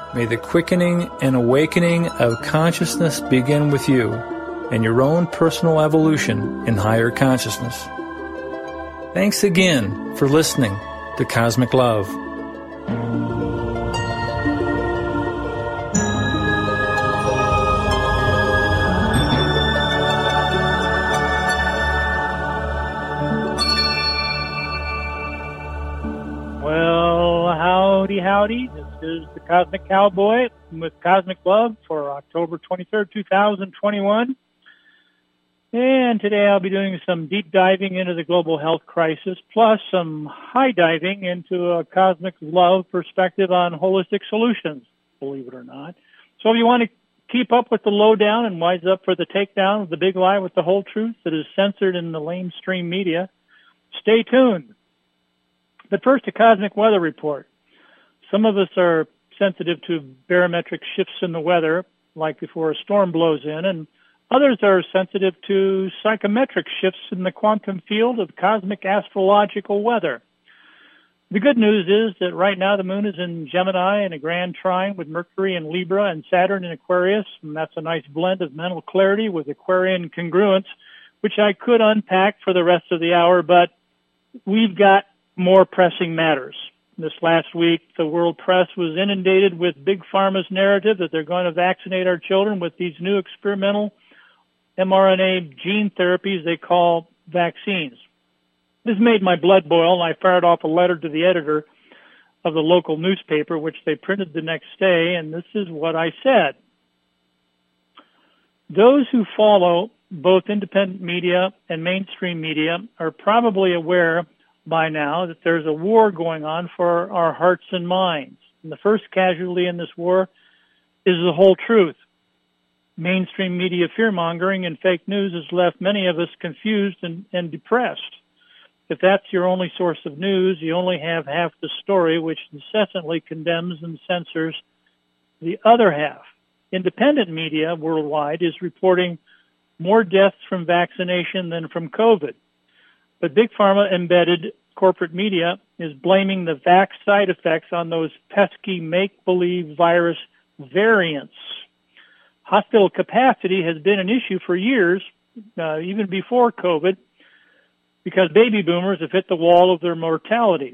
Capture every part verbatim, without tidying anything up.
May the quickening and awakening of consciousness begin with you and your own personal evolution in higher consciousness. Thanks again for listening to Cosmic Love. Well, howdy, howdy. This is the Cosmic Cowboy with Cosmic Love for October twenty-third, two thousand twenty-one. And today I'll be doing some deep diving into the global health crisis, plus some high diving into a cosmic love perspective on holistic solutions, believe it or not. So if you want to keep up with the lowdown and wise up for the takedown of the big lie with the whole truth that is censored in the lamestream media, stay tuned. But first, a cosmic weather report. Some of us are sensitive to barometric shifts in the weather, like before a storm blows in, and others are sensitive to psychometric shifts in the quantum field of cosmic astrological weather. The good news is that right now the moon is in Gemini in a grand trine with Mercury in Libra and Saturn in Aquarius, and that's a nice blend of mental clarity with Aquarian congruence, which I could unpack for the rest of the hour, but we've got more pressing matters. This last week, the world press was inundated with Big Pharma's narrative that they're going to vaccinate our children with these new experimental mRNA gene therapies they call vaccines. This made my blood boil, and I fired off a letter to the editor of the local newspaper, which they printed the next day, and this is what I said. Those who follow both independent media and mainstream media are probably aware by now that there's a war going on for our hearts and minds. And the first casualty in this war is the whole truth. Mainstream media fear-mongering and fake news has left many of us confused and, and depressed. If that's your only source of news, you only have half the story, which incessantly condemns and censors the other half. Independent media worldwide is reporting more deaths from vaccination than from COVID. But Big Pharma embedded corporate media is blaming the vax side effects on those pesky make-believe virus variants. Hospital capacity has been an issue for years, uh, even before COVID, because baby boomers have hit the wall of their mortality.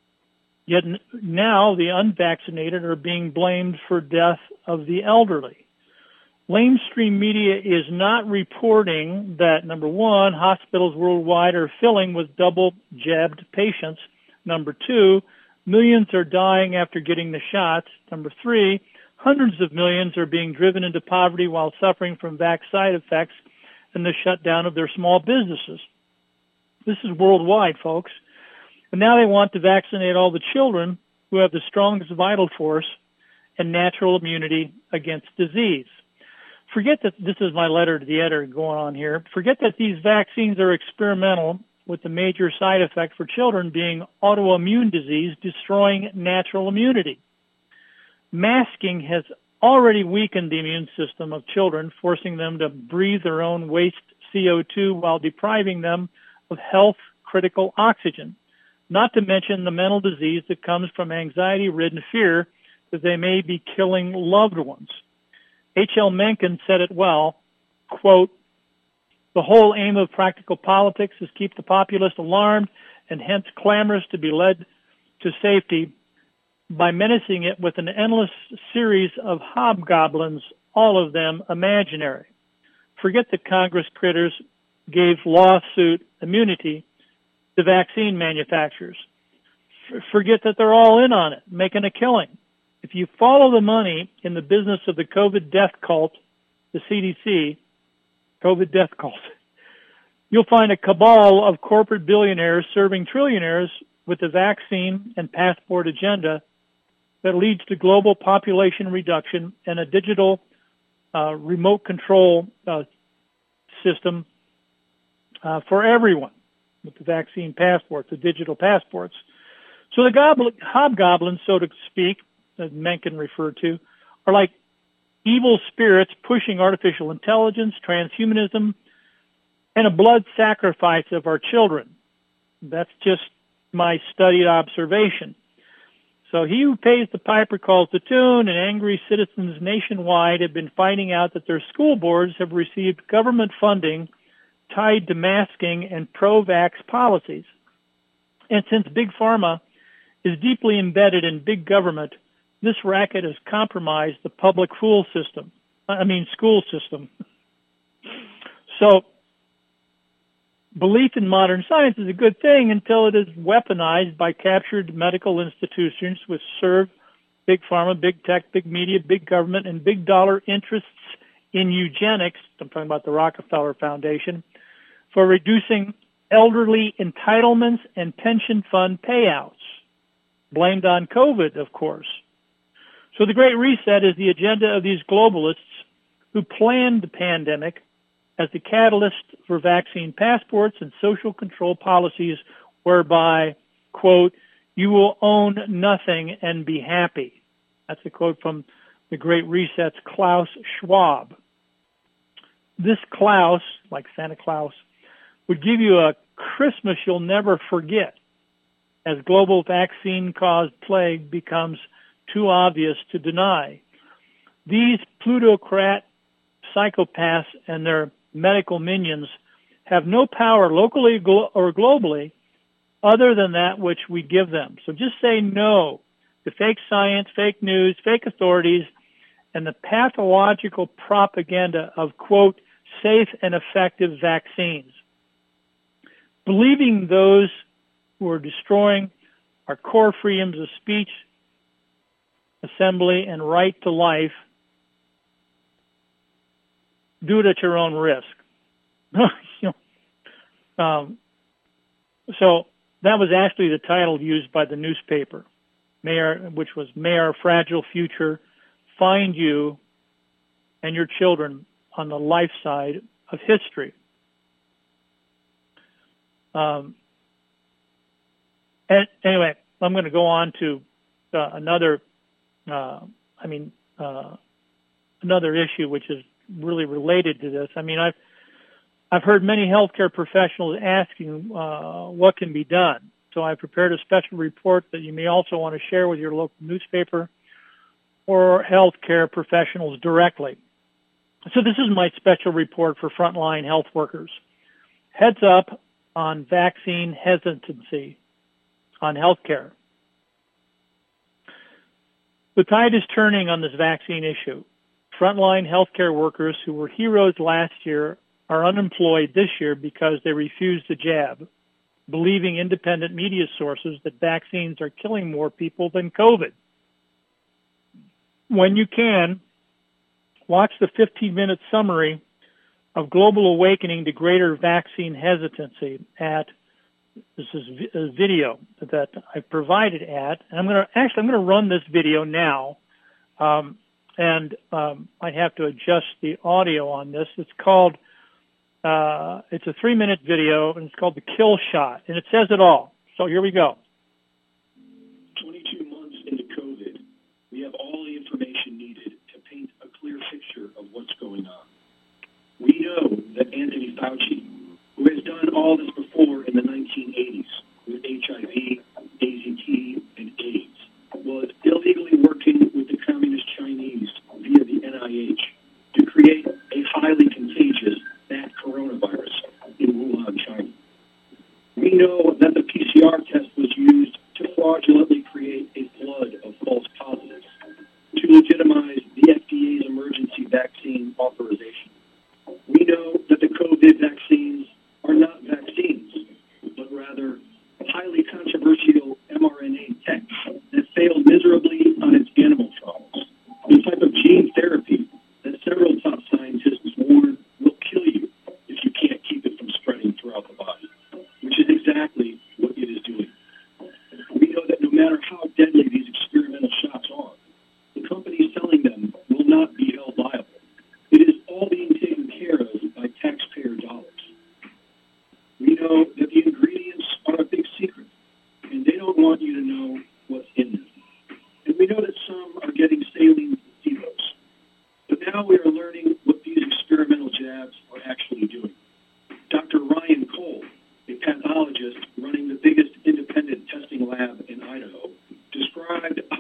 Yet n- now the unvaccinated are being blamed for death of the elderly. Lamestream media is not reporting that, number one, hospitals worldwide are filling with double-jabbed patients. Number two, millions are dying after getting the shots. Number three, hundreds of millions are being driven into poverty while suffering from vax side effects and the shutdown of their small businesses. This is worldwide, folks. And now they want to vaccinate all the children who have the strongest vital force and natural immunity against disease. Forget that this is my letter to the editor going on here. Forget that these vaccines are experimental, with the major side effect for children being autoimmune disease destroying natural immunity. Masking has already weakened the immune system of children, forcing them to breathe their own waste C O two while depriving them of health-critical oxygen, not to mention the mental disease that comes from anxiety-ridden fear that they may be killing loved ones. H L Mencken said it well, quote, "The whole aim of practical politics is keep the populace alarmed and hence clamorous to be led to safety by menacing it with an endless series of hobgoblins, all of them imaginary. Forget that Congress critters gave lawsuit immunity to vaccine manufacturers. F- forget that they're all in on it, making a killing. If you follow the money in the business of the COVID death cult, the C D C, COVID death cult, you'll find a cabal of corporate billionaires serving trillionaires with the vaccine and passport agenda that leads to global population reduction and a digital uh, remote control uh, system uh, for everyone with the vaccine passports, the digital passports. So the goblin, hobgoblins, so to speak, that Mencken referred to, are like evil spirits pushing artificial intelligence, transhumanism, and a blood sacrifice of our children. That's just my studied observation. So he who pays the piper calls the tune, and angry citizens nationwide have been finding out that their school boards have received government funding tied to masking and pro-vax policies. And since Big Pharma is deeply embedded in big government, this racket has compromised the public school system. I mean, school system. So, belief in modern science is a good thing until it is weaponized by captured medical institutions which serve big pharma, big tech, big media, big government, and big dollar interests in eugenics. I'm talking about the Rockefeller Foundation, for reducing elderly entitlements and pension fund payouts, blamed on COVID, of course. So the Great Reset is the agenda of these globalists who planned the pandemic as the catalyst for vaccine passports and social control policies whereby, quote, you will own nothing and be happy. That's a quote from the Great Reset's Klaus Schwab. This Klaus, like Santa Claus, would give you a Christmas you'll never forget as global vaccine-caused plague becomes too obvious to deny. These plutocrat psychopaths and their medical minions have no power locally or globally other than that which we give them. So just say no to fake science, fake news, fake authorities, and the pathological propaganda of, quote, safe and effective vaccines. Believing those who are destroying our core freedoms of speech, assembly, and right to life, do it at your own risk. you know, um, so that was actually the title used by the newspaper, may our, which was May Our Fragile Future Find You and Your Children on the Life Side of History. Um, and anyway, I'm going to go on to uh, another, uh, I mean, uh, another issue which is really related to this. I mean, I've I've heard many healthcare professionals asking uh, what can be done. So I prepared a special report that you may also want to share with your local newspaper or healthcare professionals directly. So this is my special report for frontline health workers. Heads up on vaccine hesitancy on healthcare. The tide is turning on this vaccine issue. Frontline healthcare workers who were heroes last year are unemployed this year because they refused the jab, believing independent media sources that vaccines are killing more people than COVID. When you can, watch the fifteen-minute summary of Global Awakening to Greater Vaccine Hesitancy at, this is a video that I've provided at, and I'm going to, actually I'm going to run this video now, um, and um, I have to adjust the audio on this. It's called, uh, it's a three-minute video, and it's called The Kill Shot, and it says it all. So here we go. twenty-two months into COVID, we have all the information needed to paint a clear picture of what's going on. We know that Anthony Fauci, who has done all this before in the nineteen eighties with H I V, A Z T, and AIDS, was illegally working with the communist Chinese via the N I H to create a highly contagious bat coronavirus in Wuhan, China. We know that the P C R test was used to fraudulently create a flood of false positives to legitimize the F D A's emergency vaccine authorization. We know that the COVID vaccines are not vaccines, but rather highly controversial mRNA tech that failed miserably on its animal trials, the type of gene therapy that several top scientists warn will kill you if you can't keep it from spreading throughout the body, which is exactly what it is doing. We know that no matter how deadly these experimental shots are, the companies selling them will not be held liable. It is all being taken care of by taxpayer dollars. We know that the ingredients are a big secret, and they don't want you to know what's in them. And we know that some are getting saline placebos. But now we are learning what these experimental jabs are actually doing. Doctor Ryan Cole, a pathologist running the biggest independent testing lab in Idaho, described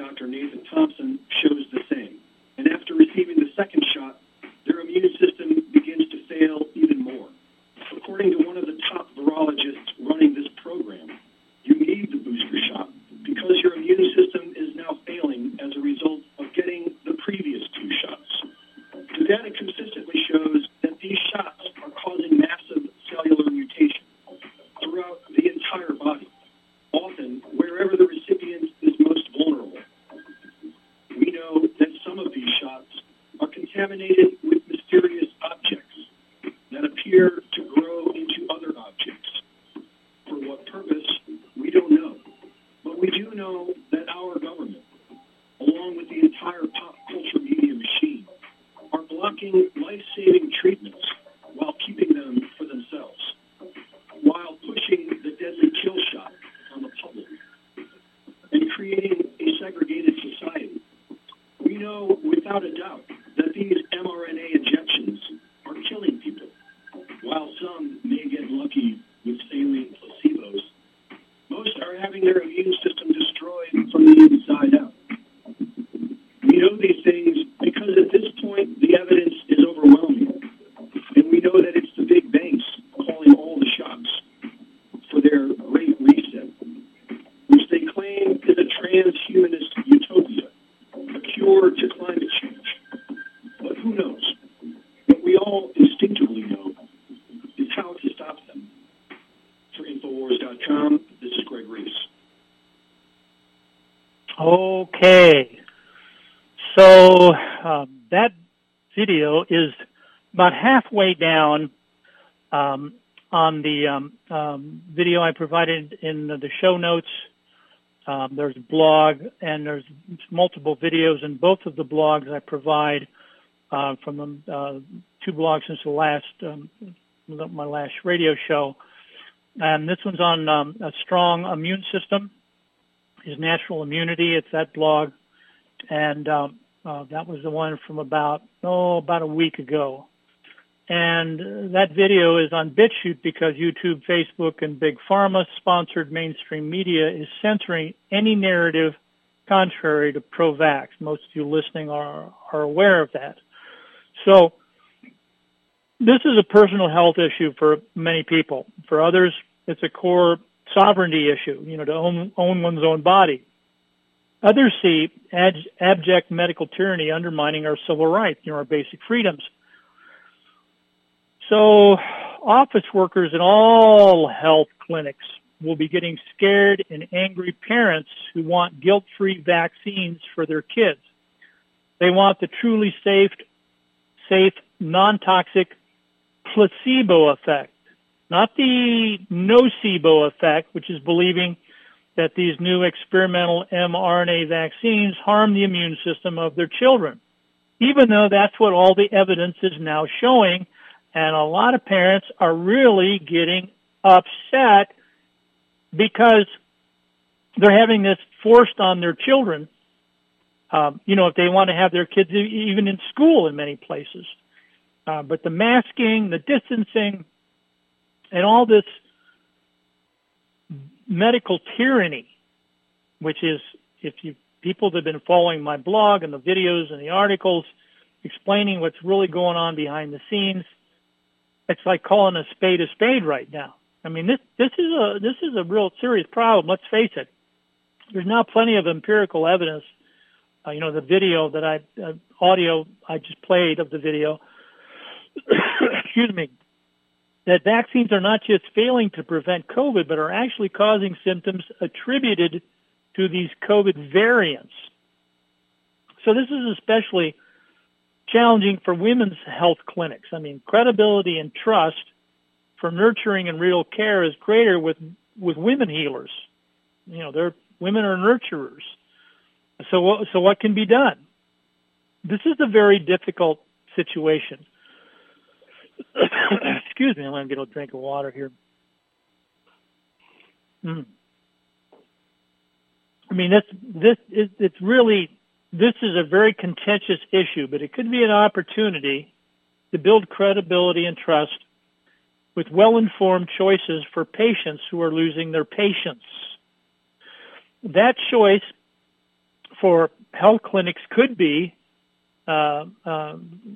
Doctor Nathan Thompson shows the same. And after receiving the second shot, their immune system begins to fail even more. According to one of the top virologists running this program, you need the booster shot because your immune system is now failing as a result of getting the previous two shots. The data consistently shows that these shots are causing massive cellular mutation throughout the entire body, often wherever the recipient is most vulnerable. We know that some of these shots are contaminated with mysterious objects that appear to grow into other objects. For what purpose, we don't know. But we do know that our government, along with the entire pop culture media machine, are blocking life-saving treatments while keeping them for themselves, while pushing the deadly kill shot on the public and creating a segregated society. We know without a doubt that these mRNA injections are killing people. While some may get lucky with saline placebos, most are having their immune system destroyed from the inside out. We know these things because at this point the evidence is overwhelming, and we know that it's the big banks calling all the shots for their great reset, which they claim is a transhumanist utopia, a cure to climate change. But who knows? What we all instinctively know is how to stop them. For Infowars dot com, this is Greg Reese. Okay. So um, that video is about halfway down um, on the um, um, video I provided in the show notes. Um, there's a blog, and there's multiple videos in both of the blogs I provide uh, from the uh, two blogs since the last um, my last radio show. And this one's on um, a strong immune system, his natural immunity. It's that blog, and um, uh, that was the one from about oh about a week ago. And that video is on BitChute because YouTube, Facebook, and Big Pharma sponsored mainstream media is censoring any narrative contrary to pro-vax. Most of you listening are, are aware of that. So this is a personal health issue for many people. For others, it's a core sovereignty issue, you know, to own, own one's own body. Others see ab- abject medical tyranny undermining our civil rights, you know, our basic freedoms. So office workers in all health clinics will be getting scared and angry parents who want guilt-free vaccines for their kids. They want the truly safe, safe, non-toxic placebo effect, not the nocebo effect, which is believing that these new experimental mRNA vaccines harm the immune system of their children, even though that's what all the evidence is now showing. And a lot of parents are really getting upset because they're having this forced on their children, um, you know, if they want to have their kids even in school in many places. Uh, but the masking, the distancing, and all this medical tyranny, which is, if you people that have been following my blog and the videos and the articles explaining what's really going on behind the scenes, it's like calling a spade a spade right now. I mean, this this is a this is a real serious problem. Let's face it. There's now plenty of empirical evidence. Uh, you know, the video that I uh, audio I just played of the video. excuse me. That vaccines are not just failing to prevent COVID, but are actually causing symptoms attributed to these COVID variants. So this is especially challenging for women's health clinics. I mean, credibility and trust for nurturing and real care is greater with, with women healers. You know, they're, women are nurturers. So, so what can be done? This is a very difficult situation. Excuse me, I'm going to get a drink of water here. Mm. I mean, this, this is, it's really, this is a very contentious issue, but it could be an opportunity to build credibility and trust with well-informed choices for patients who are losing their patience. That choice for health clinics could be, uh, uh,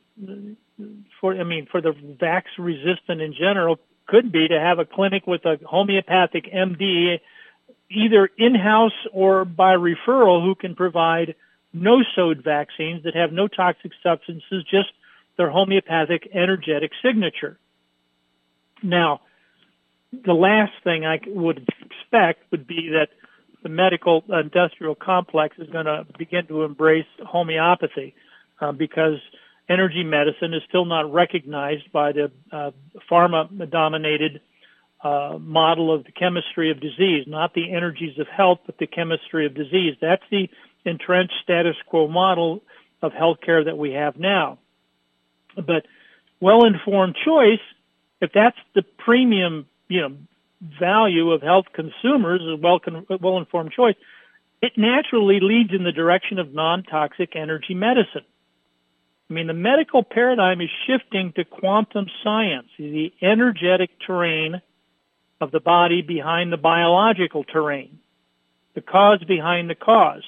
for I mean, for the vax resistant in general, could be to have a clinic with a homeopathic M D, either in-house or by referral, who can provide no-sode vaccines that have no toxic substances, just their homeopathic energetic signature. Now, the last thing I would expect would be that the medical industrial complex is going to begin to embrace homeopathy uh, because energy medicine is still not recognized by the uh, pharma-dominated uh, model of the chemistry of disease, not the energies of health, but the chemistry of disease. That's the entrenched status quo model of healthcare that we have now. But well-informed choice, if that's the premium, you know, value of health consumers, is well well-informed choice, it naturally leads in the direction of non-toxic energy medicine. I mean, the medical paradigm is shifting to quantum science, the energetic terrain of the body behind the biological terrain, the cause behind the cause.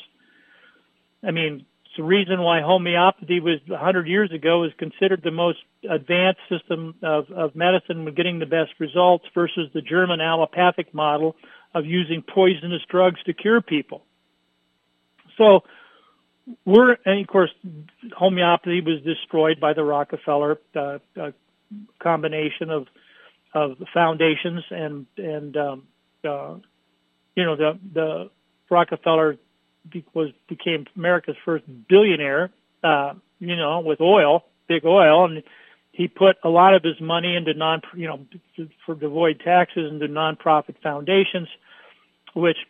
I mean, it's the reason why homeopathy was one hundred years ago was considered the most advanced system of, of medicine with getting the best results versus the German allopathic model of using poisonous drugs to cure people. So we're, and of course, homeopathy was destroyed by the Rockefeller uh, uh, combination of of foundations and and um, uh, you know the the Rockefeller was became America's first billionaire, uh, you know, with oil, big oil, and he put a lot of his money into non, you know, for to avoid taxes into nonprofit foundations, which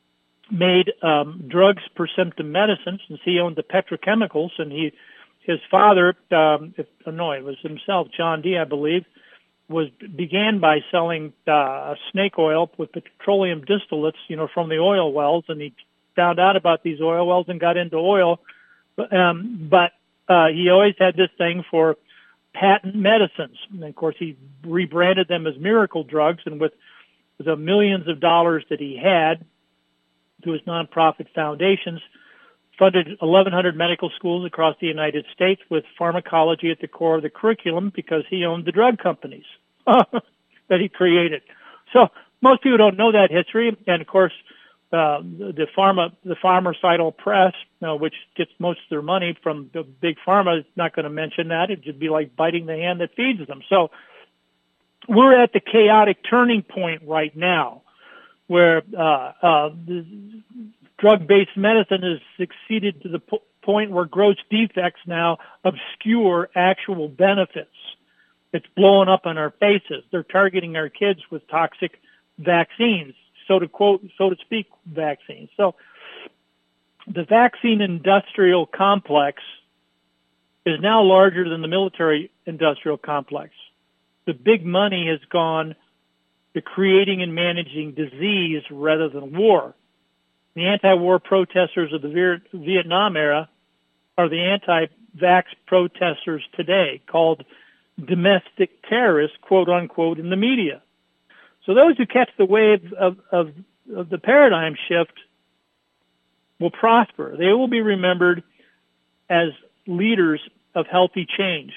made um, drugs per symptom medicines, since he owned the petrochemicals, and he, his father, um, if, no, it was himself, John D., I believe, was began by selling uh, snake oil with petroleum distillates, you know, from the oil wells, and he found out about these oil wells and got into oil, um, but uh, he always had this thing for patent medicines, and of course he rebranded them as miracle drugs, and with the millions of dollars that he had through his nonprofit foundations, funded eleven hundred medical schools across the United States with pharmacology at the core of the curriculum because he owned the drug companies that he created. So most people don't know that history, and of course, uh, the pharma, the pharmaceutical press, you know, which gets most of their money from the big pharma, is not going to mention that. It'd just be like biting the hand that feeds them. So we're at the chaotic turning point right now, where uh, uh, the drug-based medicine has succeeded to the po- point where gross defects now obscure actual benefits. It's blowing up in our faces. They're targeting our kids with toxic vaccines, so to quote, so to speak, vaccines. So the vaccine industrial complex is now larger than the military industrial complex. The big money has gone to creating and managing disease rather than war. The anti-war protesters of the Vietnam era are the anti-vax protesters today, called domestic terrorists, quote unquote, in the media. So those who catch the wave of, of, of the paradigm shift will prosper. They will be remembered as leaders of healthy change.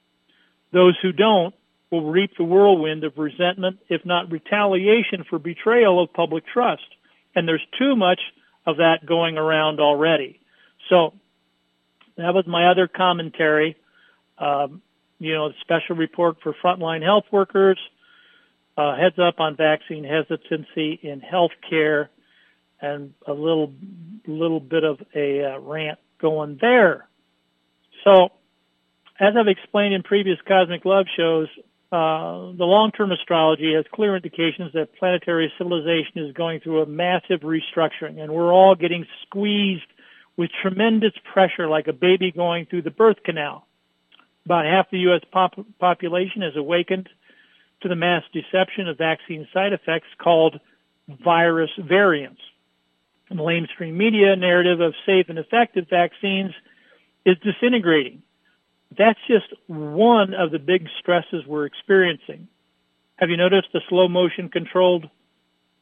Those who don't will reap the whirlwind of resentment, if not retaliation, for betrayal of public trust. And there's too much of that going around already. So that was my other commentary. Um, you know, the special report for frontline health workers, uh, heads up on vaccine hesitancy in healthcare, and a little, little bit of a uh, rant going there. So, as I've explained in previous Cosmic Love shows, Uh, the long-term astrology has clear indications that planetary civilization is going through a massive restructuring, and we're all getting squeezed with tremendous pressure like a baby going through the birth canal. About half the U S pop- population has awakened to the mass deception of vaccine side effects called virus variants. And the mainstream media narrative of safe and effective vaccines is disintegrating. That's just one of the big stresses we're experiencing. Have you noticed the slow motion controlled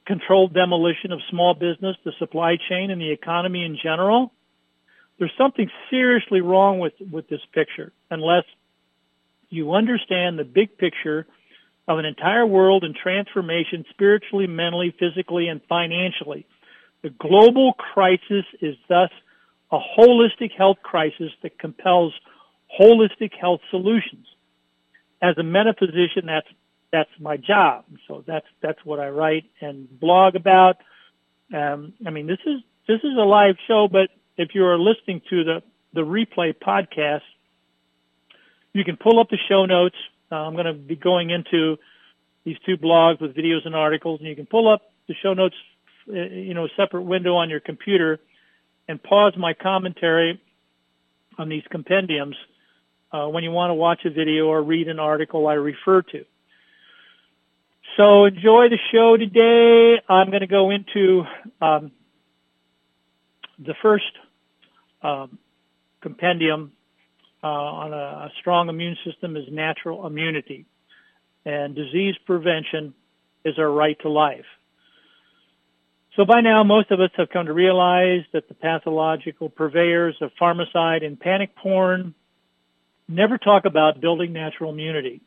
controlled demolition of small business, the supply chain, and the economy in general. There's something seriously wrong with, with this picture unless you understand the big picture of an entire world in transformation spiritually, mentally, physically, and financially. The global crisis is thus a holistic health crisis that compels holistic health solutions. As a metaphysician, that's that's my job. So that's that's what I write and blog about. Um, I mean, this is this is a live show, but if you are listening to the the replay podcast, you can pull up the show notes. Uh, I'm going to be going into these two blogs with videos and articles, and you can pull up the show notes, uh, you know, a separate window on your computer, and pause my commentary on these compendiums uh, when you want to watch a video or read an article I refer to. So enjoy the show today. I'm going to go into um, the first um, compendium uh, on a, a strong immune system is natural immunity, and disease prevention is our right to life. So by now, most of us have come to realize that the pathological purveyors of pharmacide and panic porn never talk about building natural immunity.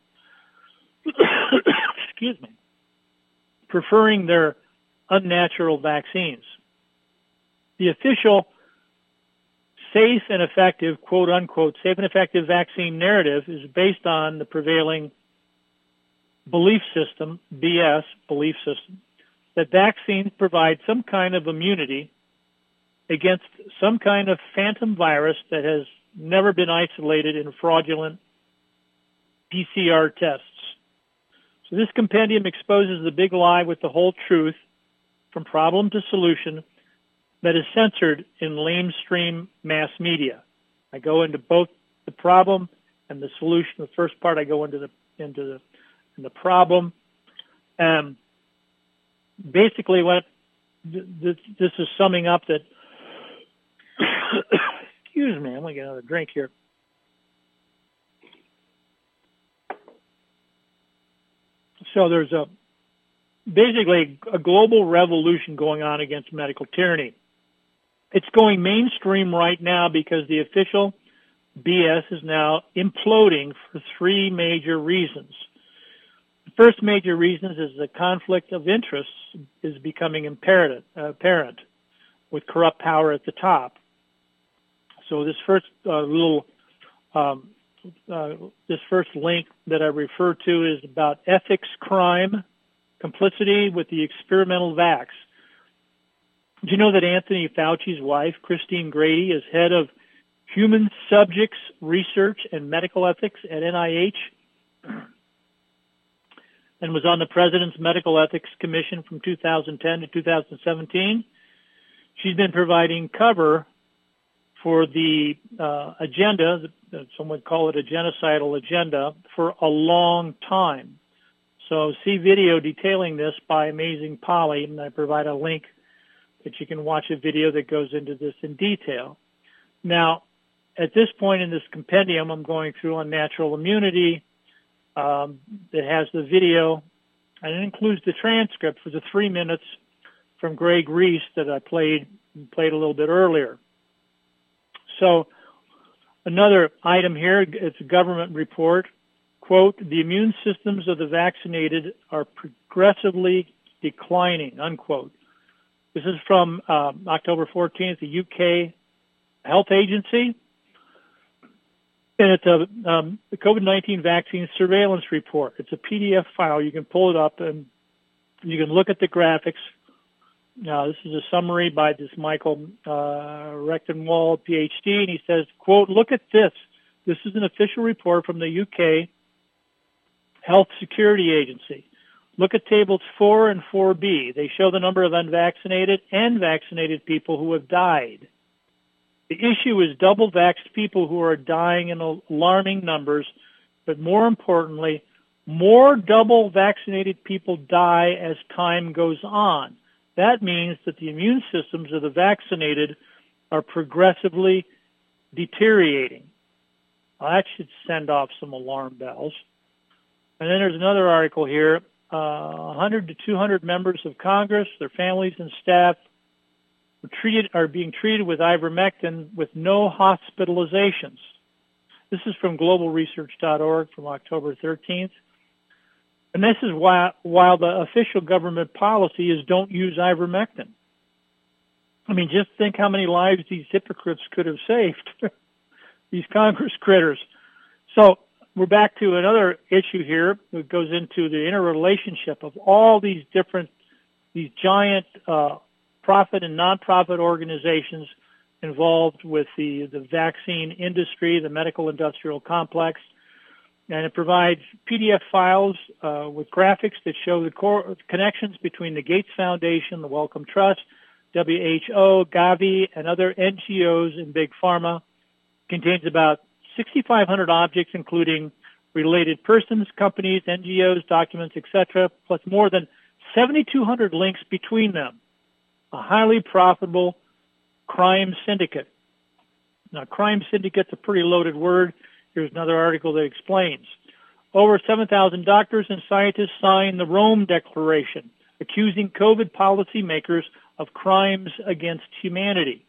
Excuse me. Preferring their unnatural vaccines. The official safe and effective, quote unquote, safe and effective vaccine narrative is based on the prevailing belief system, B S belief system, that vaccines provide some kind of immunity against some kind of phantom virus that has never been isolated in fraudulent P C R tests. So this compendium exposes the big lie with the whole truth from problem to solution that is censored in lamestream mass media. I go into both the problem and the solution. The first part I go into the into the, in the problem. Um, basically, what this, this is summing up that. Excuse me, I'm gonna get another drink here. So there's a basically a global revolution going on against medical tyranny. It's going mainstream right now because the official B S is now imploding for three major reasons. The first major reason is the conflict of interests is becoming imperative, uh, apparent with corrupt power at the top. So this first uh, little um, Uh, this first link that I refer to is about ethics crime, complicity with the experimental vax. Do you know that Anthony Fauci's wife, Christine Grady, is head of human subjects research and medical ethics at N I H and was on the President's Medical Ethics Commission from two thousand ten to two thousand seventeen? She's been providing cover for the uh, agenda, some would call it a genocidal agenda, for a long time. So see video detailing this by Amazing Polly, and I provide a link that you can watch a video that goes into this in detail. Now, at this point in this compendium, I'm going through on natural immunity. Um, that has the video, and it includes the transcript for the three minutes from Greg Reese that I played played a little bit earlier. So another item here, it's a government report, quote, the immune systems of the vaccinated are progressively declining, unquote. This is from uh, October fourteenth, the U K Health Agency. And it's a um, the COVID nineteen vaccine surveillance report. It's a P D F file. You can pull it up and you can look at the graphics. Now, this is a summary by this Michael uh, Rechtenwald, P H D, and he says, quote, look at this. This is an official report from the U K Health Security Agency. Look at tables four and four B. They show the number of unvaccinated and vaccinated people who have died. The issue is double-vaxxed people who are dying in alarming numbers, but more importantly, more double-vaccinated people die as time goes on. That means that the immune systems of the vaccinated are progressively deteriorating. Well, that should send off some alarm bells. And then there's another article here uh, one hundred to two hundred members of Congress, their families and staff were treated, are being treated with ivermectin with no hospitalizations. This is from global research dot org from October thirteenth. And this is why, while the official government policy is don't use ivermectin. I mean, just think how many lives these hypocrites could have saved, these Congress critters. So we're back to another issue here that goes into the interrelationship of all these different, these giant uh, profit and nonprofit organizations involved with the, the vaccine industry, the medical industrial complex. And it provides P D F files uh, with graphics that show the core connections between the Gates Foundation, the Wellcome Trust, W H O, Gavi, and other N G Os in Big Pharma. Contains about sixty-five hundred objects, including related persons, companies, N G Os, documents, et cetera, plus more than seventy-two hundred links between them. A highly profitable crime syndicate. Now, crime syndicate's a pretty loaded word. Here's another article that explains. Over seven thousand doctors and scientists signed the Rome Declaration, accusing COVID policymakers of crimes against humanity.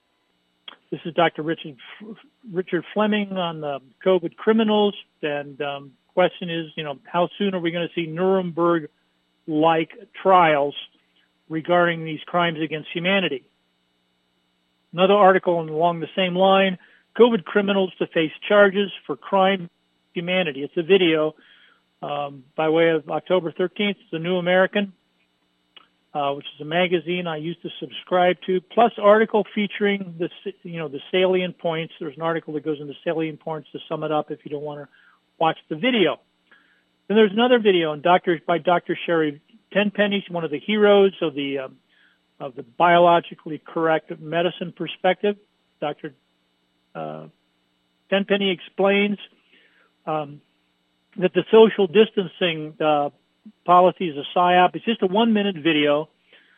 This is Doctor Richard Richard Fleming on the COVID criminals, and um, question is, you know, how soon are we going to see Nuremberg-like trials regarding these crimes against humanity? Another article along the same line, COVID criminals to face charges for crime against humanity. It's a video um, by way of October thirteenth. It's the New American, uh, which is a magazine I used to subscribe to, plus article featuring the, you know, the salient points. There's an article that goes into salient points to sum it up if you don't want to watch the video. Then there's another video on Doctor by Doctor Sherry Tenpenny, one of the heroes of the um, of the biologically correct medicine perspective. Doctor Uh, Tenpenny explains um, that the social distancing uh, policy is a psyop. It's just a one-minute video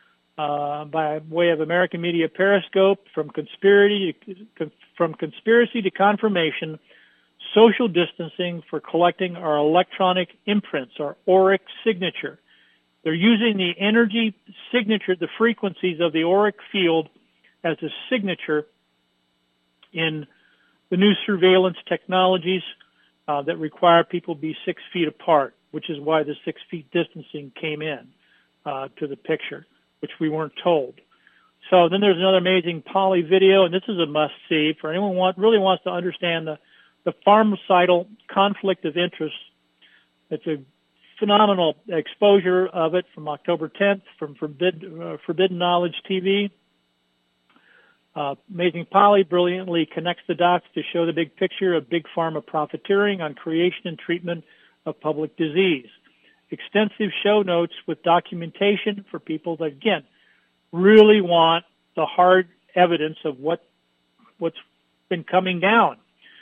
uh, by way of American media Periscope, from conspiracy to, from conspiracy to confirmation, social distancing for collecting our electronic imprints, our auric signature. They're using the energy signature, the frequencies of the auric field as a signature in the new surveillance technologies uh, that require people be six feet apart, which is why the six feet distancing came in uh, to the picture, which we weren't told. So then there's another amazing poly video, and this is a must-see for anyone who want, really wants to understand the, the pharmaceutical conflict of interest. It's a phenomenal exposure of it from October tenth from Forbid, uh, Forbidden Knowledge T V. Uh, Amazing Polly brilliantly connects the dots to show the big picture of big pharma profiteering on creation and treatment of public disease. Extensive show notes with documentation for people that, again, really want the hard evidence of what, what's been coming down.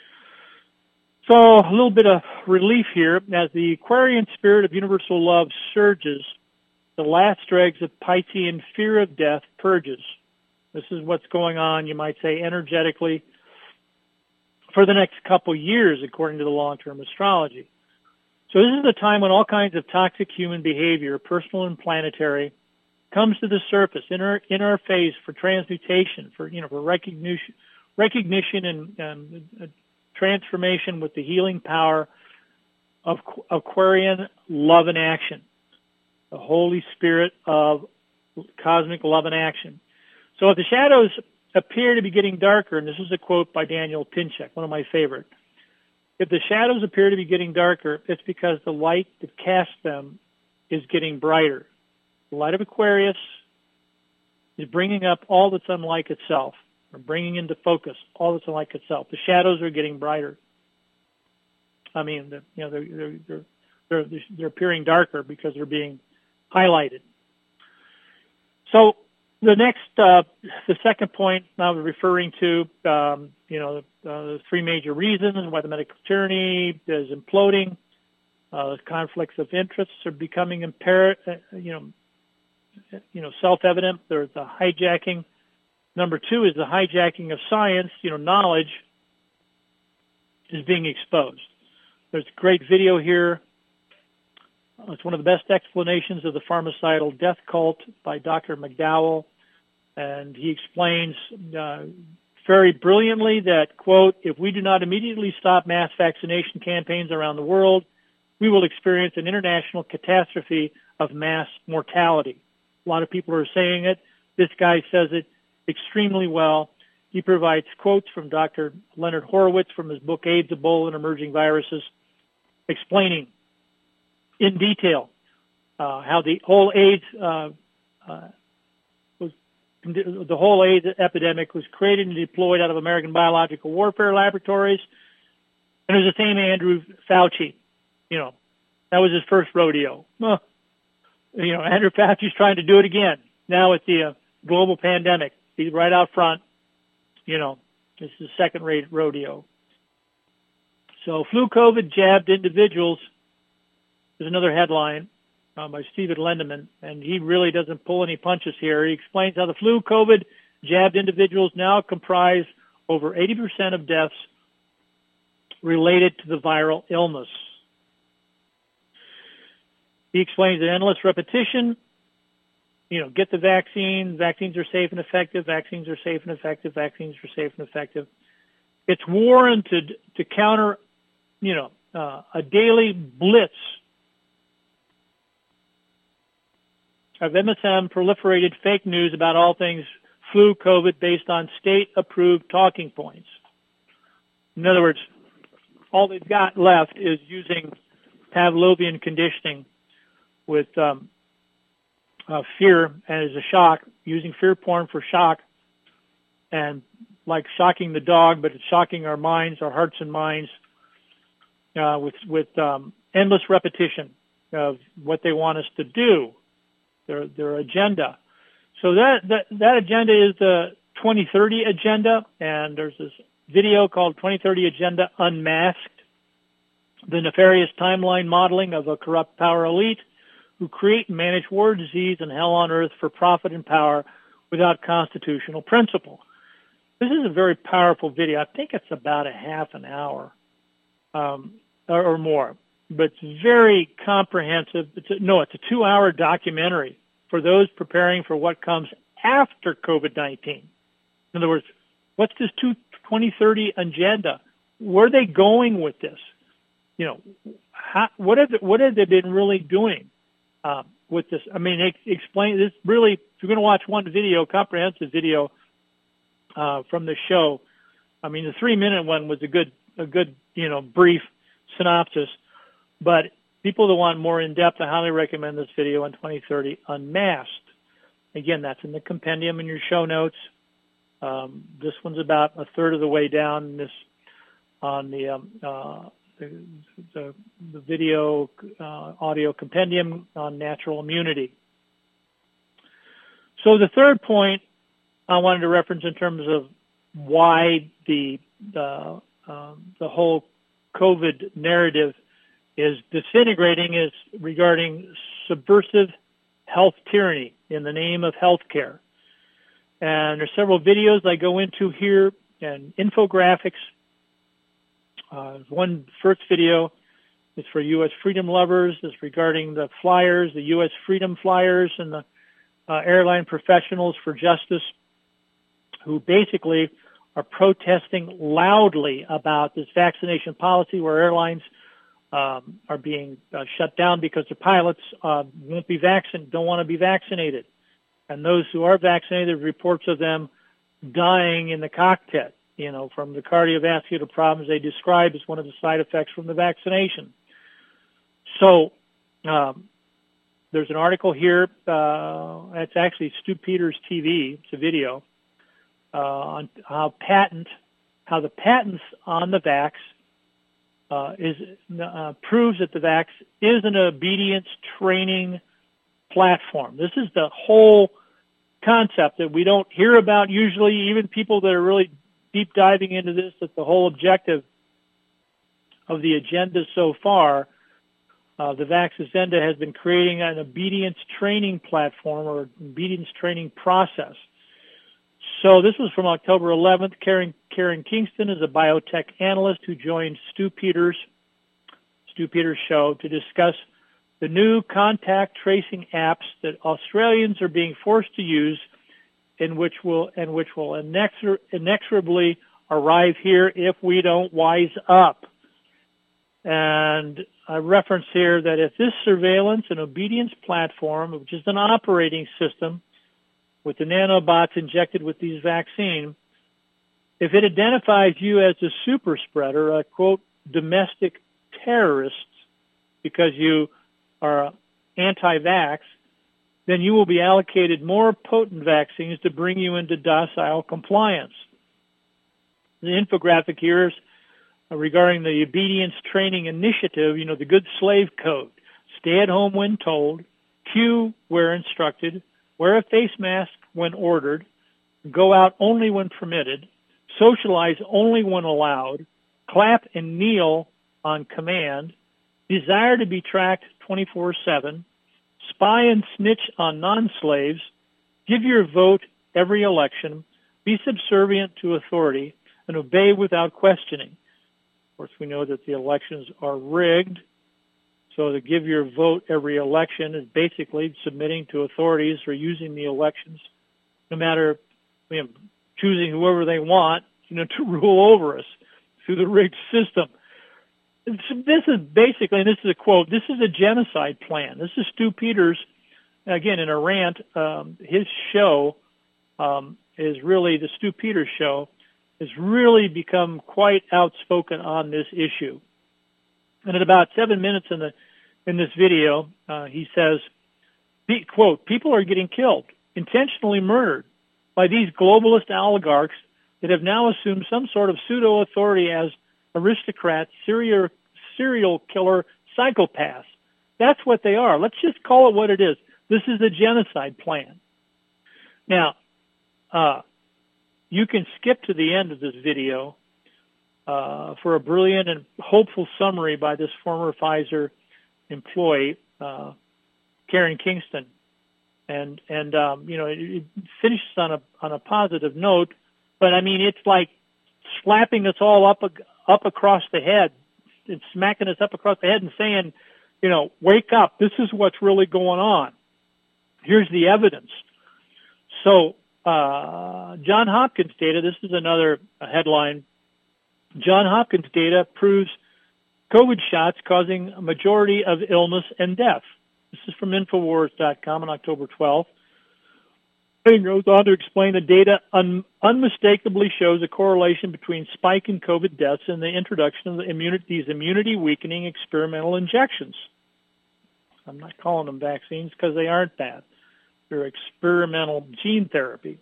So a little bit of relief here. As the Aquarian spirit of universal love surges, the last dregs of Piscean fear of death purges. This is what's going on, you might say, energetically for the next couple years, according to the long-term astrology. So this is the time when all kinds of toxic human behavior, personal and planetary, comes to the surface in our in our phase for transmutation, for you know, for recognition, recognition and um, uh, transformation with the healing power of Aquarian love and action, the Holy Spirit of cosmic love and action. So if the shadows appear to be getting darker, and this is a quote by Daniel Pinchak, one of my favorite, if the shadows appear to be getting darker, it's because the light that casts them is getting brighter. The light of Aquarius is bringing up all that's unlike itself, or bringing into focus all that's unlike itself. The shadows are getting brighter. I mean, the, you know, they're, they're, they're, they're appearing darker because they're being highlighted. So the next, uh, the second point I was referring to, um, you know, uh, the three major reasons why the medical tyranny is imploding. Uh, conflicts of interests are becoming impaired, uh, you know, you know, self-evident. There's the hijacking. Number two is the hijacking of science. You know, knowledge is being exposed. There's a great video here It's one of the best explanations of the pharmacidal death cult by Doctor McDowell. And he explains uh, very brilliantly that, quote, if we do not immediately stop mass vaccination campaigns around the world, we will experience an international catastrophe of mass mortality. A lot of people are saying it. This guy says it extremely well. He provides quotes from Doctor Leonard Horowitz from his book AIDS, Ebola, and Emerging Viruses, explaining in detail uh, how the whole AIDS uh, uh, was the whole AIDS epidemic was created and deployed out of American biological warfare laboratories. And it was the same Andrew Fauci. You know, that was his first rodeo. Well, you know, Andrew Fauci's trying to do it again. Now with the uh, global pandemic, he's right out front. You know, this is a second-rate rodeo. So flu COVID jabbed individuals is another headline uh, by Stephen Lendeman, and he really doesn't pull any punches here. He explains how the flu COVID jabbed individuals now comprise over eighty percent of deaths related to the viral illness. He explains that endless repetition, you know, get the vaccine, vaccines are safe and effective, vaccines are safe and effective, vaccines are safe and effective. It's warranted to counter, you know, uh, a daily blitz of M S M proliferated fake news about all things flu, COVID based on state-approved talking points. In other words, all they've got left is using Pavlovian conditioning with um, uh, fear as a shock, using fear porn for shock, and like shocking the dog, but it's shocking our minds, our hearts and minds, uh, with with um, endless repetition of what they want us to do, their their agenda. So that that that agenda is the twenty thirty agenda, and there's this video called twenty thirty Agenda Unmasked, the nefarious timeline modeling of a corrupt power elite who create and manage war, disease, and hell on earth for profit and power without constitutional principle. This is a very powerful video. I think it's about a half an hour um, or, or more, but it's very comprehensive. It's a, no, it's a two-hour documentary for those preparing for what comes after COVID nineteen. In other words, what's this twenty thirty agenda? Where are they going with this? You know, how, what have they, what have they been really doing uh, with this? I mean, they explain this really. If you're going to watch one video, comprehensive video uh, from the show, I mean, the three-minute one was a good, a good, you know, brief synopsis. But people that want more in-depth, I highly recommend this video on twenty thirty Unmasked. Again, that's in the compendium in your show notes. Um, this one's about a third of the way down this on the um, uh, the, the, the video uh, audio compendium on natural immunity. So the third point I wanted to reference in terms of why the uh, uh, the whole COVID narrative is disintegrating is regarding subversive health tyranny in the name of healthcare. And there's several videos I go into here and infographics. Uh, one first video is for U S freedom lovers. It's regarding the flyers, the U S freedom flyers, and the uh, airline professionals for justice, who basically are protesting loudly about this vaccination policy where airlines um, are being uh, shut down because the pilots uh, won't be vaccinated, don't want to be vaccinated. And those who are vaccinated, reports of them dying in the cockpit, you know, from the cardiovascular problems they describe as one of the side effects from the vaccination. So um, there's an article here. Uh, it's actually Stu Peters T V. It's a video uh, on how patent, how the patents on the vax uh, is uh, proves that the vax is an obedience training platform. This is the whole concept that we don't hear about usually, even people that are really deep diving into this, that the whole objective of the agenda so far, uh, the Vax agenda has been creating an obedience training platform or obedience training process. So this was from October eleventh. Karen, Karen Kingston is a biotech analyst who joined Stu Peters, Stu Peters' show to discuss the new contact tracing apps that Australians are being forced to use, in which will and which will inexor- inexorably arrive here if we don't wise up. And I reference here that if this surveillance and obedience platform, which is an operating system with the nanobots injected with these vaccines, if it identifies you as a super spreader, a quote, domestic terrorist, because you are anti-vax, then you will be allocated more potent vaccines to bring you into docile compliance. The infographic here is regarding the obedience training initiative, you know, the good slave code. Stay at home when told, queue where instructed, wear a face mask when ordered, go out only when permitted, socialize only when allowed, clap and kneel on command, desire to be tracked twenty-four seven, spy and snitch on non-slaves, give your vote every election, be subservient to authority, and obey without questioning. Of course, we know that the elections are rigged, so to give your vote every election is basically submitting to authorities or using the elections, no matter, you know, choosing whoever they want, you know, to rule over us through the rigged system. This is basically, and this is a quote, this is a genocide plan. This is Stu Peters, again, in a rant. Um, his show um, is really, the Stu Peters show, has really become quite outspoken on this issue. And at about seven minutes in the in this video, uh, he says, quote, people are getting killed, intentionally murdered by these globalist oligarchs that have now assumed some sort of pseudo-authority as aristocrats, serial, serial killer psychopaths. That's what they are. Let's just call it what it is. This is a genocide plan. Now, uh, you can skip to the end of this video uh, for a brilliant and hopeful summary by this former Pfizer employee, uh, Karen Kingston. And, and um, you know, it, it finishes on a, on a positive note, but I mean, it's like slapping us all up, up across the head and smacking us up across the head and saying, you know, wake up. This is what's really going on. Here's the evidence. So, uh, John Hopkins data, this is another headline. John Hopkins data proves COVID shots causing a majority of illness and death. This is from Infowars dot com on October twelfth. It goes on to explain the data un- unmistakably shows a correlation between spike in COVID deaths and the introduction of the immunity, these immunity-weakening experimental injections. I'm not calling them vaccines because they aren't that. They're experimental gene therapy.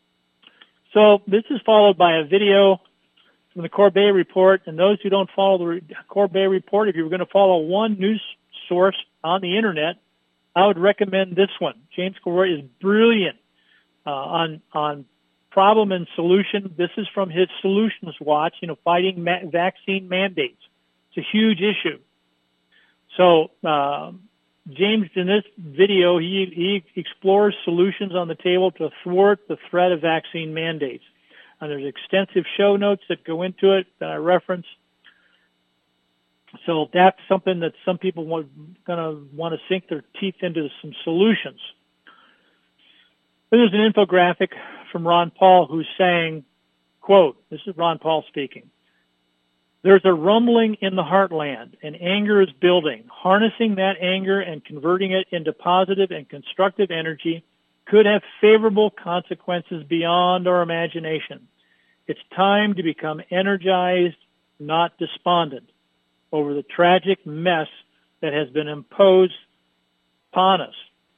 So this is followed by a video from the Corbett Report. And those who don't follow the Corbett Report, if you were going to follow one news source on the Internet, I would recommend this one. James Corbett is brilliant uh, on on problem and solution. This is from his Solutions Watch, you know, fighting ma- vaccine mandates. It's a huge issue. So uh, James, in this video, he, he explores solutions on the table to thwart the threat of vaccine mandates. And there's extensive show notes that go into it that I reference. So that's something that some people are going to want to sink their teeth into, some solutions. Then there's an infographic from Ron Paul who's saying, quote, this is Ron Paul speaking, there's a rumbling in the heartland and anger is building. Harnessing that anger and converting it into positive and constructive energy could have favorable consequences beyond our imagination. It's time to become energized, not despondent, over the tragic mess that has been imposed upon us.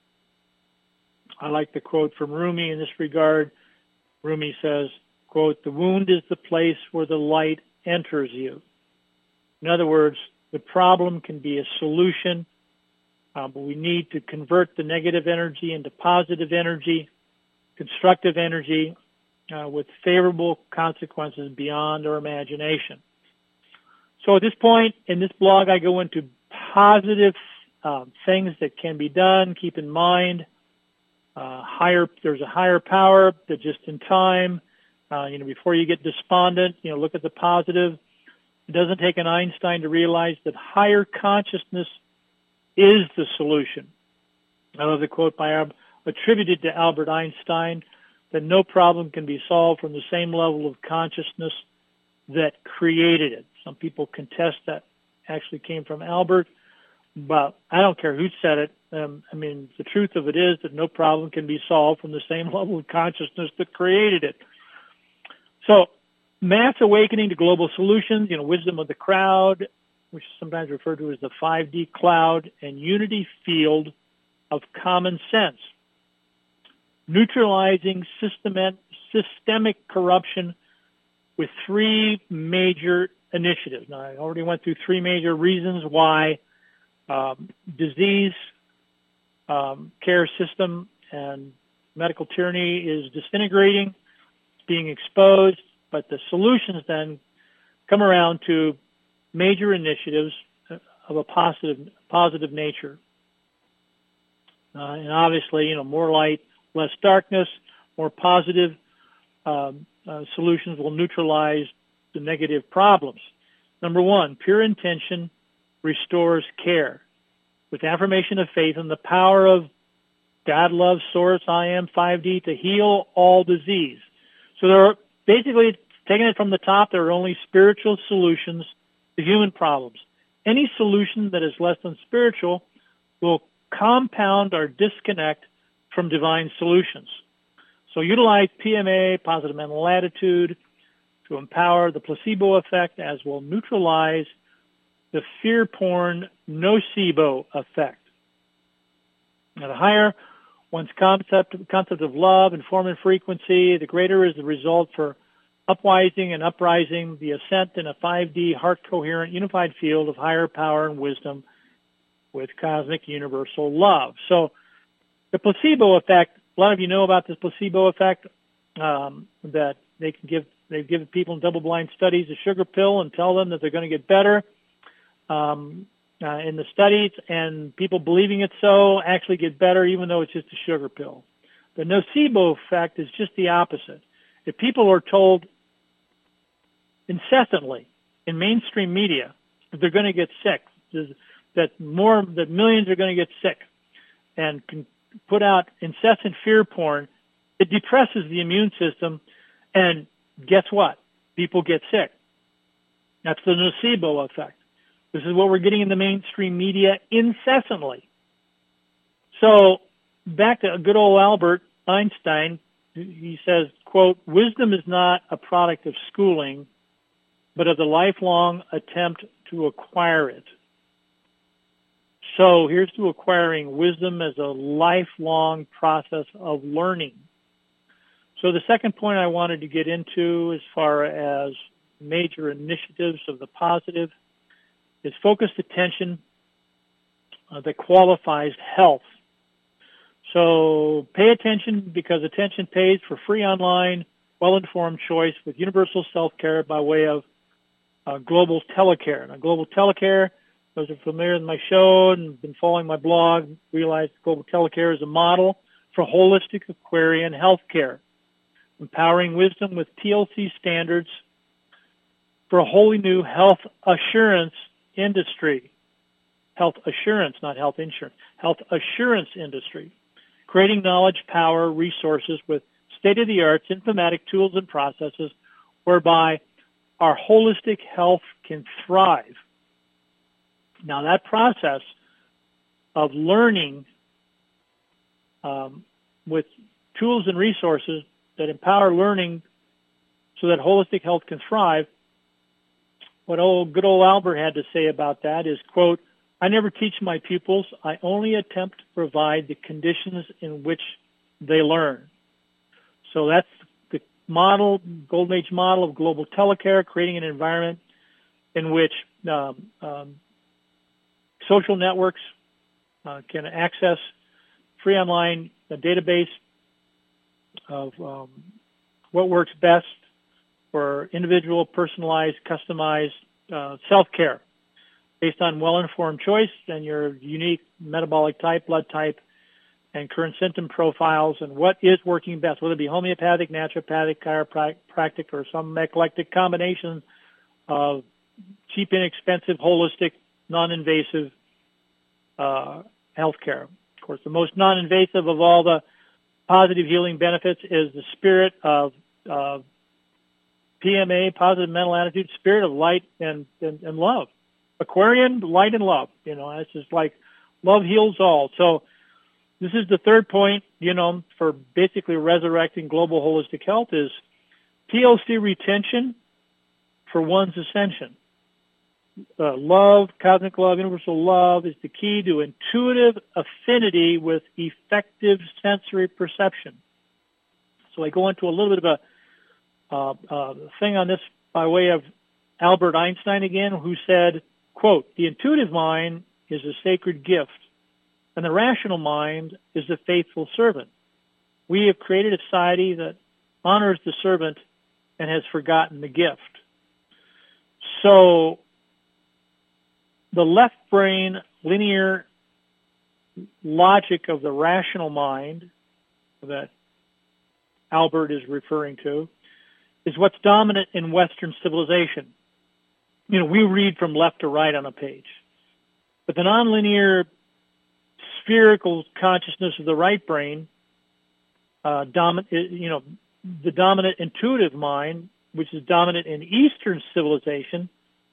I like the quote from Rumi in this regard. Rumi says, quote, the wound is the place where the light enters you. In other words, the problem can be a solution, uh, but we need to convert the negative energy into positive energy, constructive energy, uh, with favorable consequences beyond our imagination. So at this point in this blog, I go into positive uh, things that can be done. Keep in mind, uh, higher. There's a higher power that just in time. Uh, you know, before you get despondent, you know, look at the positive. It doesn't take an Einstein to realize that higher consciousness is the solution. I love the quote by Al- attributed to Albert Einstein, that no problem can be solved from the same level of consciousness that created it. Some people contest that actually came from Albert, but I don't care who said it. Um, I mean, the truth of it is that no problem can be solved from the same level of consciousness that created it. So, mass awakening to global solutions, you know, wisdom of the crowd, which is sometimes referred to as the five D cloud, and unity field of common sense. Neutralizing systemic, systemic corruption with three major initiatives. Now, I already went through three major reasons why um, disease um, care system and medical tyranny is disintegrating, being exposed, but the solutions then come around to major initiatives of a positive, positive nature. Uh, and obviously, you know, more light, less darkness, more positive um, uh, solutions will neutralize the negative problems. Number one, pure intention restores care. With affirmation of faith and the power of God, love, source, I am, five D to heal all disease. So there are basically, taking it from the top, there are only spiritual solutions to human problems. Any solution that is less than spiritual will compound or disconnect from divine solutions. So utilize P M A, positive mental attitude, to empower the placebo effect, as will neutralize the fear-porn nocebo effect. Now, the higher one's concept, concept of love and form and frequency, the greater is the result for upwising and uprising, the ascent in a five D heart-coherent unified field of higher power and wisdom with cosmic universal love. So the placebo effect, a lot of you know about this placebo effect, um, that they can give, they've given people in double-blind studies a sugar pill and tell them that they're going to get better um, uh, in the studies, and people believing it so actually get better even though it's just a sugar pill. The nocebo effect is just the opposite. If people are told incessantly in mainstream media that they're going to get sick, that more, that millions are going to get sick, and can put out incessant fear porn, it depresses the immune system, and guess what? People get sick. That's the nocebo effect. This is what we're getting in the mainstream media incessantly. So back to good old Albert Einstein, he says, quote, wisdom is not a product of schooling, but of the lifelong attempt to acquire it. So here's to acquiring wisdom as a lifelong process of learning. So the second point I wanted to get into as far as major initiatives of the positive is focused attention uh, that qualifies health. So pay attention, because attention pays, for free online, well-informed choice with universal self-care by way of uh, Global Telecare. Now, Global Telecare, those are familiar with my show and been following my blog, realize Global Telecare is a model for holistic Aquarian healthcare, empowering wisdom with T L C standards for a wholly new health assurance industry. Health assurance, not health insurance. Health assurance industry. Creating knowledge, power, resources with state-of-the-art informatic tools and processes whereby our holistic health can thrive. Now, that process of learning um, with tools and resources that empower learning so that holistic health can thrive, what old good old Albert had to say about that is, quote, I never teach my pupils. I only attempt to provide the conditions in which they learn. So that's the model, Golden Age model of Global Telecare, creating an environment in which um, um, social networks uh, can access free online a database of um, what works best for individual, personalized, customized uh, self-care based on well-informed choice and your unique metabolic type, blood type, and current symptom profiles, and what is working best, whether it be homeopathic, naturopathic, chiropractic, or some eclectic combination of cheap, inexpensive, holistic, non-invasive uh, healthcare. Of course, the most non-invasive of all the positive healing benefits is the spirit of uh, P M A, positive mental attitude, spirit of light and, and, and love. Aquarian, light and love. You know, it's just like love heals all. So this is the third point, you know, for basically resurrecting global holistic health is T L C retention for one's ascension. Uh, love, cosmic love, universal love is the key to intuitive affinity with effective sensory perception. So I go into a little bit of a uh, uh, thing on this by way of Albert Einstein again, who said, quote, the intuitive mind is a sacred gift, and the rational mind is a faithful servant. We have created a society that honors the servant and has forgotten the gift. So the left brain linear logic of the rational mind that Albert is referring to is what's dominant in Western civilization. You know, we read from left to right on a page. But the nonlinear spherical consciousness of the right brain, uh, dominant, you know, the dominant intuitive mind, which is dominant in Eastern civilization,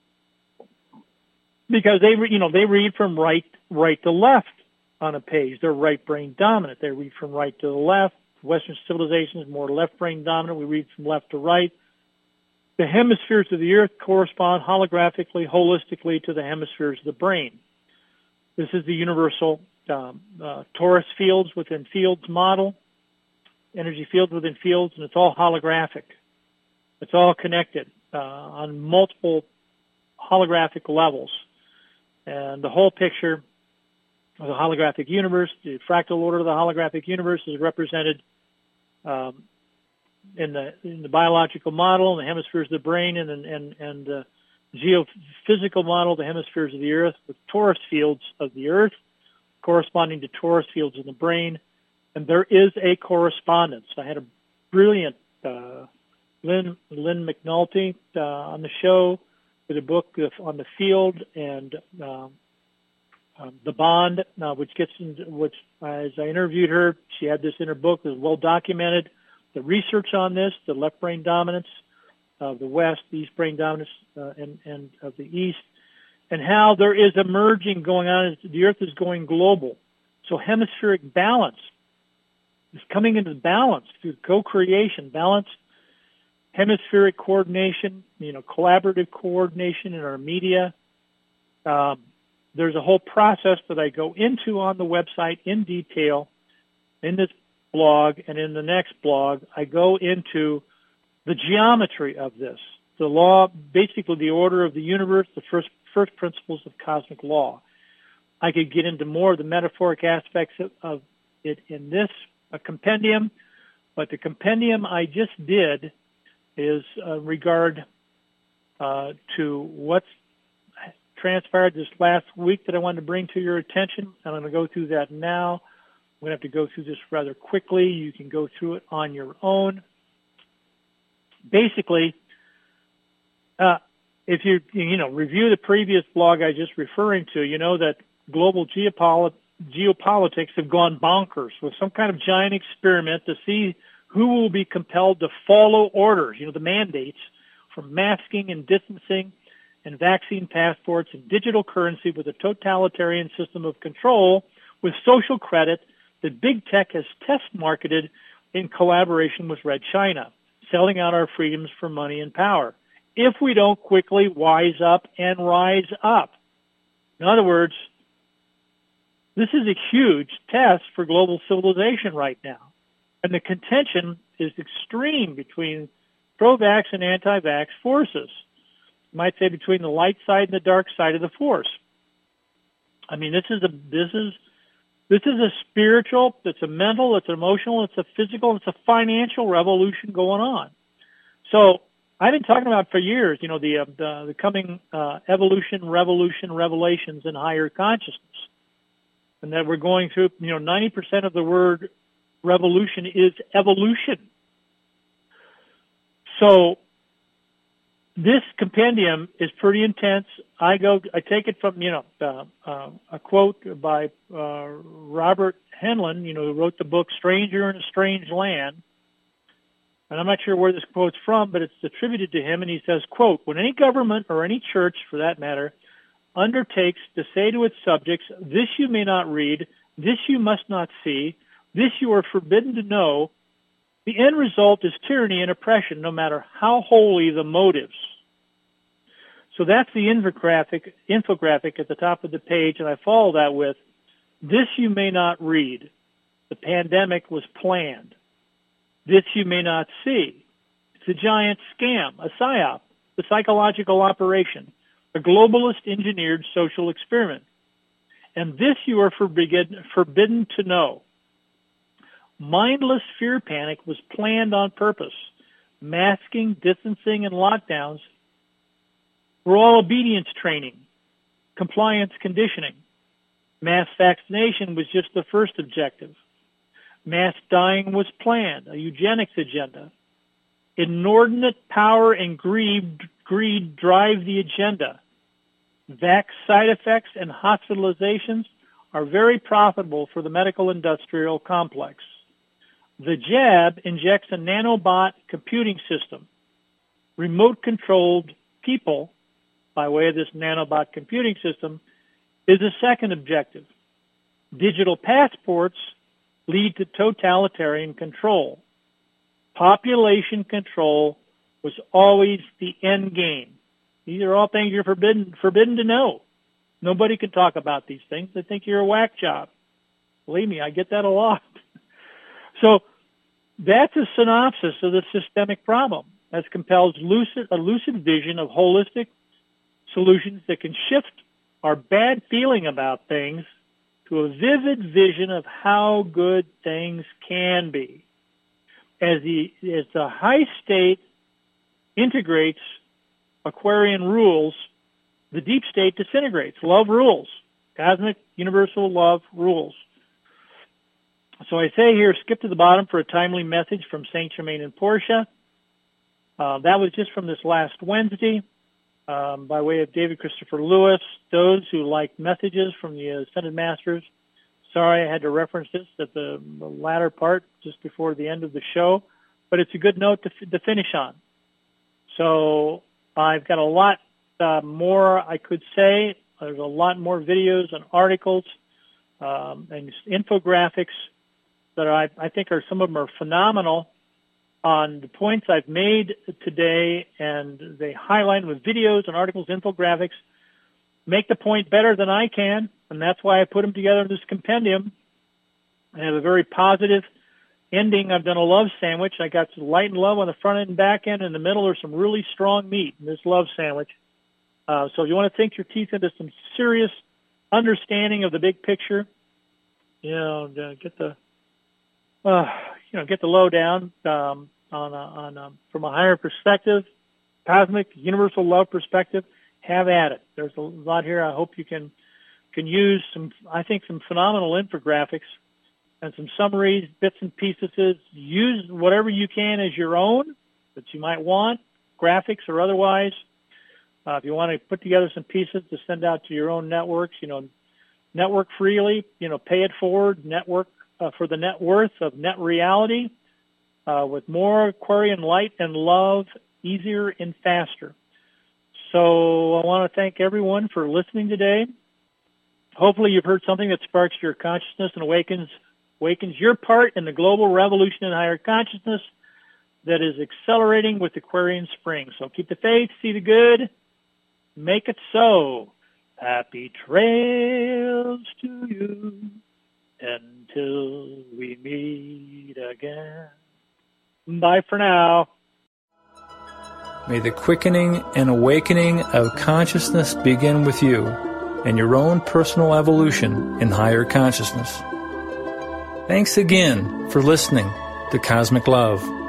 because they, you know, they read from right, right to left on a page. They're right brain dominant. They read from right to the left. Western civilization is more left brain dominant. We read from left to right. The hemispheres of the earth correspond holographically, holistically to the hemispheres of the brain. This is the universal um, uh, torus fields within fields model, energy fields within fields, and it's all holographic. It's all connected uh, on multiple holographic levels. And the whole picture of the holographic universe, the fractal order of the holographic universe is represented um, in the in the biological model, in the hemispheres of the brain, and and and the geophysical model, the hemispheres of the earth, with torus fields of the earth corresponding to torus fields in the brain. And there is a correspondence. I had a brilliant uh, Lynn Lynn McNulty uh, on the show with a book on the field and um, um, the bond, uh, which gets into which, as I interviewed her, she had this in her book. It was well documented. The research on this, the left brain dominance of the West, the East brain dominance, uh, and, and of the East, and how there is a merging going on as the Earth is going global. So hemispheric balance is coming into balance through co-creation, balance, hemispheric coordination, you know, collaborative coordination in our media. Um, there's a whole process that I go into on the website in detail in this blog, and in the next blog, I go into the geometry of this, the law, basically the order of the universe, the first first principles of cosmic law. I could get into more of the metaphoric aspects of, of it in this a compendium, but the compendium I just did is uh, regard uh, to what's transpired this last week that I wanted to bring to your attention. I'm going to go through that now. I'm going to have to go through this rather quickly. You can go through it on your own. Basically, uh, if you, you know, review the previous blog I just referring to, you know that global geopolit- geopolitics have gone bonkers with some kind of giant experiment to see who will be compelled to follow orders, you know, the mandates from masking and distancing and vaccine passports and digital currency with a totalitarian system of control with social credit that big tech has test marketed in collaboration with Red China, selling out our freedoms for money and power, if we don't quickly wise up and rise up. In other words, this is a huge test for global civilization right now. And the contention is extreme between pro-vax and anti-vax forces. You might say between the light side and the dark side of the force. I mean, this is a this is this is a spiritual, it's a mental, it's an emotional, it's a physical, it's a financial revolution going on. So I've been talking about for years, you know, the uh, the, the coming uh, evolution, revolution, revelations in higher consciousness, and that we're going through. You know, ninety percent of the word revolution is evolution. So this compendium is pretty intense. I go, I take it from, you know, uh, uh, a quote by uh, Robert Heinlein, you know, who wrote the book Stranger in a Strange Land. And I'm not sure where this quote's from, but it's attributed to him. And he says, quote, when any government or any church, for that matter, undertakes to say to its subjects, this you may not read, this you must not see, this you are forbidden to know, the end result is tyranny and oppression, no matter how holy the motives. So that's the infographic, infographic at the top of the page, and I follow that with, this you may not read. The pandemic was planned. This you may not see. It's a giant scam, a psyop, a psychological operation, a globalist engineered social experiment. And this you are forbidden, forbidden to know. Mindless fear panic was planned on purpose. Masking, distancing, and lockdowns were all obedience training, compliance conditioning. Mass vaccination was just the first objective. Mass dying was planned, a eugenics agenda. Inordinate power and greed, greed drive the agenda. Vax side effects and hospitalizations are very profitable for the medical industrial complex. The jab injects a nanobot computing system. Remote-controlled people, by way of this nanobot computing system, is a second objective. Digital passports lead to totalitarian control. Population control was always the end game. These are all things you're forbidden forbidden to know. Nobody can talk about these things. They think you're a whack job. Believe me, I get that a lot. So that's a synopsis of the systemic problem that compels lucid, a lucid vision of holistic solutions that can shift our bad feeling about things to a vivid vision of how good things can be. As the, as the high state integrates Aquarian rules, the deep state disintegrates. Love rules. Cosmic, universal love rules. So I say here, skip to the bottom for a timely message from Saint Germain and Portia. Uh, that was just from this last Wednesday, um, by way of David Christopher Lewis. Those who like messages from the Ascended Masters, sorry I had to reference this at the, the latter part, just before the end of the show, but it's a good note to, to finish on. So I've got a lot uh, more I could say. There's a lot more videos and articles um, and infographics that I, I think are some of them are phenomenal on the points I've made today, and they highlight with videos and articles, infographics, make the point better than I can, and that's why I put them together in this compendium. I have a very positive ending. I've done a love sandwich. I got some light and love on the front end and back end. In the middle, there's some really strong meat in this love sandwich. Uh, so if you want to sink your teeth into some serious understanding of the big picture, you know, get the Uh, you know, get the lowdown um, on, a, on a, from a higher perspective, cosmic, universal love perspective. Have at it. There's a lot here. I hope you can can use some. I think some phenomenal infographics and some summaries, bits and pieces. Use whatever you can as your own that you might want, graphics or otherwise. Uh, if you want to put together some pieces to send out to your own networks, you know, network freely. You know, pay it forward. Network. Uh, for the net worth of net reality, uh, with more Aquarian light and love, easier and faster. So I want to thank everyone for listening today. Hopefully you've heard something that sparks your consciousness and awakens, awakens your part in the global revolution in higher consciousness that is accelerating with Aquarian spring. So keep the faith, see the good, make it so. Happy trails to you. Until we meet again. Bye for now. May the quickening and awakening of consciousness begin with you and your own personal evolution in higher consciousness. Thanks again for listening to Cosmic Love.